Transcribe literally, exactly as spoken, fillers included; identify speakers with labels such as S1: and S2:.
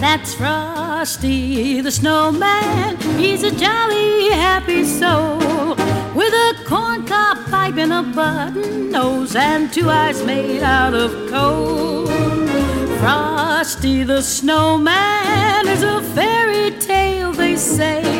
S1: That's Frosty the Snowman. He's a jolly, happy soul with a corncob pipe and a button nose and two eyes made out of coal. Frosty the Snowman is a fairy tale, they say.